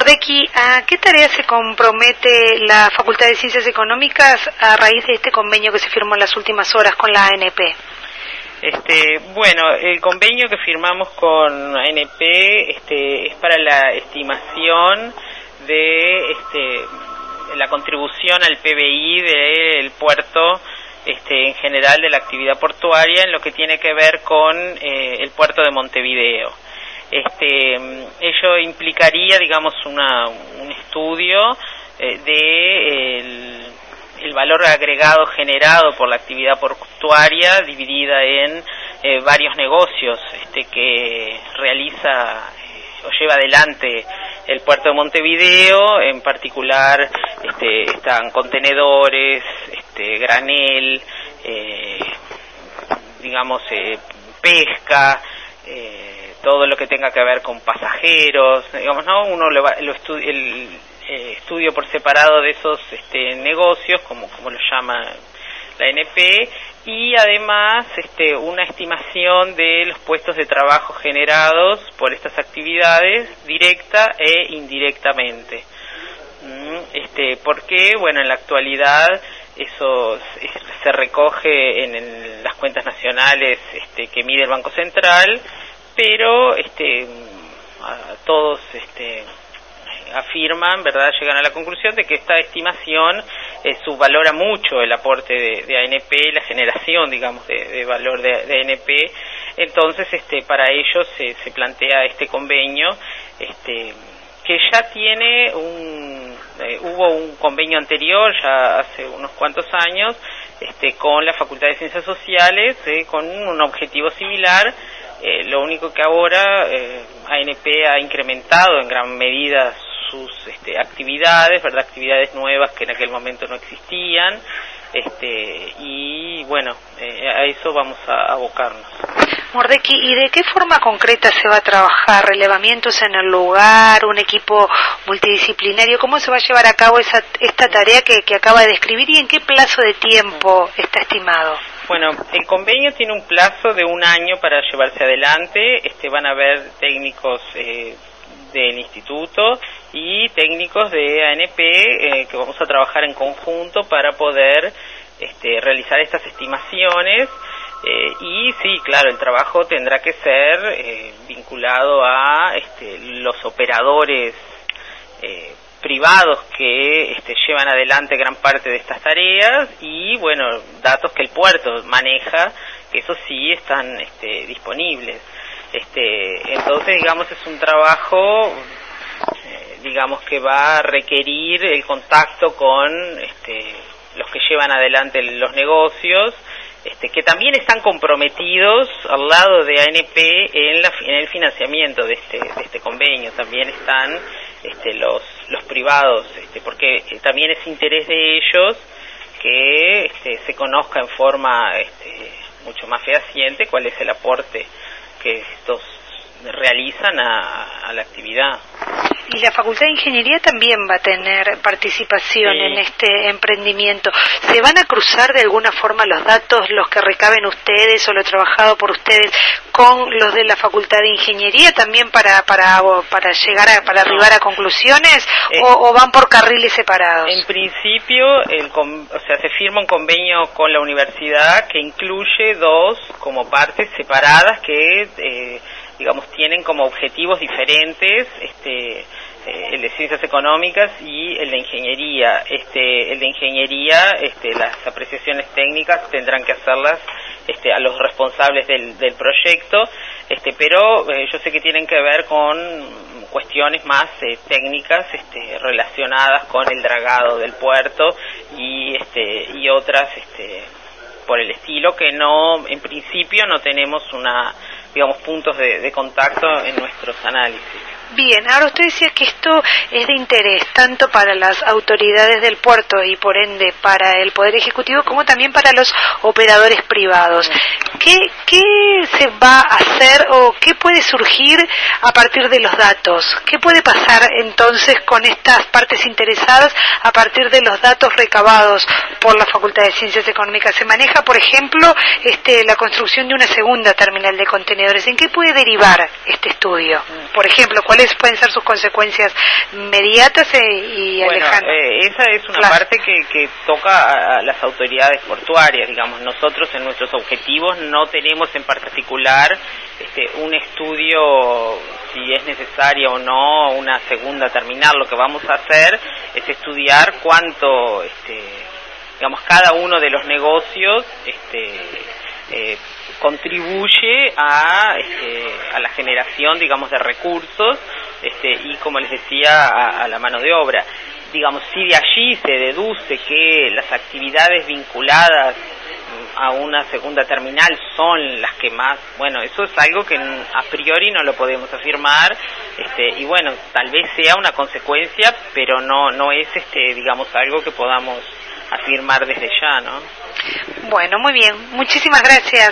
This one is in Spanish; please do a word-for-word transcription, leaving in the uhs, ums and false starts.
Mordecki, ¿a qué tarea se compromete la Facultad de Ciencias Económicas a raíz de este convenio que se firmó en las últimas horas con la A N P? Este, bueno, el convenio que firmamos con A N P este, es para la estimación de este, la contribución al P B I del puerto, este, en general de la actividad portuaria, en lo que tiene que ver con eh, el puerto de Montevideo. Este, ello implicaría, digamos, una, un estudio eh, de el, el valor agregado generado por la actividad portuaria dividida en eh, varios negocios este, que realiza eh, o lleva adelante el puerto de Montevideo. En particular este, están contenedores, este, granel, eh, digamos eh, pesca, eh, todo lo que tenga que ver con pasajeros, digamos, ¿no? Uno lo, va, lo estu el eh, estudio por separado de esos este, negocios, como, como lo llama la A N P, y además este, una estimación de los puestos de trabajo generados por estas actividades, directa e indirectamente. Este, porque, bueno, en la actualidad eso se recoge en, en las cuentas nacionales este, que mide el Banco Central, pero este, a todos este, afirman, ¿verdad?, llegan a la conclusión de que esta estimación eh, subvalora mucho el aporte de, de A N P, la generación, digamos, de, de valor de, de A N P. Entonces, este, para ello se, se plantea este convenio, este, que ya tiene un, eh, hubo un convenio anterior, ya hace unos cuantos años, este, con la Facultad de Ciencias Sociales, eh, con un objetivo similar. Eh, lo único que ahora eh, A N P ha incrementado en gran medida sus este, actividades, ¿verdad? Actividades nuevas que en aquel momento no existían, este, y bueno, eh, a eso vamos a abocarnos. Mordecki, ¿y de qué forma concreta se va a trabajar? ¿Relevamientos en el lugar? ¿Un equipo multidisciplinario? ¿Cómo se va a llevar a cabo esa, esta tarea que, que acaba de describir y en qué plazo de tiempo está estimado? Bueno, el convenio tiene un plazo de un año para llevarse adelante. Este, van a haber técnicos eh, del instituto y técnicos de A N P eh, que vamos a trabajar en conjunto para poder este, realizar estas estimaciones. Eh, y sí, claro, el trabajo tendrá que ser eh, vinculado a este, los operadores eh, privados que este, llevan adelante gran parte de estas tareas y, bueno, datos que el puerto maneja, que eso sí están este, disponibles. Este, entonces, digamos, es un trabajo, eh, digamos, que va a requerir el contacto con este, los que llevan adelante los negocios, Este, que también están comprometidos al lado de A N P en, la, en el financiamiento de este, de este convenio. También están este, los, los privados, este, porque también es interés de ellos que este, se conozca en forma este, mucho más fehaciente cuál es el aporte que estos realizan a, a la actividad. Y la Facultad de Ingeniería también va a tener participación sí. en este emprendimiento. ¿Se van a cruzar de alguna forma los datos, los que recaben ustedes o lo trabajado por ustedes, con los de la Facultad de Ingeniería también para para para llegar a, para arribar a conclusiones eh, o, o van por carriles separados? En principio, el, o sea, se firma un convenio con la universidad que incluye dos como partes separadas que eh, digamos, tienen como objetivos diferentes, este, eh, el de Ciencias Económicas y el de Ingeniería. Este, el de Ingeniería, este, las apreciaciones técnicas tendrán que hacerlas este, a los responsables del, del proyecto, este, pero eh, yo sé que tienen que ver con cuestiones más eh, técnicas este, relacionadas con el dragado del puerto y, este, y otras este, por el estilo, que no, en principio no tenemos una, digamos, puntos de, de contacto en nuestros análisis. Bien, ahora usted decía que esto es de interés tanto para las autoridades del puerto y por ende para el Poder Ejecutivo como también para los operadores privados. ¿Qué, qué se va a hacer o qué puede surgir a partir de los datos? ¿Qué puede pasar entonces con estas partes interesadas a partir de los datos recabados por la Facultad de Ciencias Económicas? Se maneja, por ejemplo, este, la construcción de una segunda terminal de contenedores. ¿En qué puede derivar este estudio? Por ejemplo, ¿cuál cuáles pueden ser sus consecuencias inmediatas e, y bueno, alejadas. Eh, esa es una claro. parte que, que toca a las autoridades portuarias, digamos. Nosotros en nuestros objetivos no tenemos en particular este, un estudio si es necesaria o no una segunda terminal. Lo que vamos a hacer es estudiar cuánto, este, digamos, cada uno de los negocios este, eh, contribuye a, este, a la generación, digamos, de recursos este, y, como les decía, a, a la mano de obra. Digamos, si de allí se deduce que las actividades vinculadas a una segunda terminal son las que más, bueno, eso es algo que a priori no lo podemos afirmar, este, y bueno, tal vez sea una consecuencia, pero no no es, este, digamos, algo que podamos afirmar desde ya, ¿no? Bueno, muy bien, muchísimas gracias.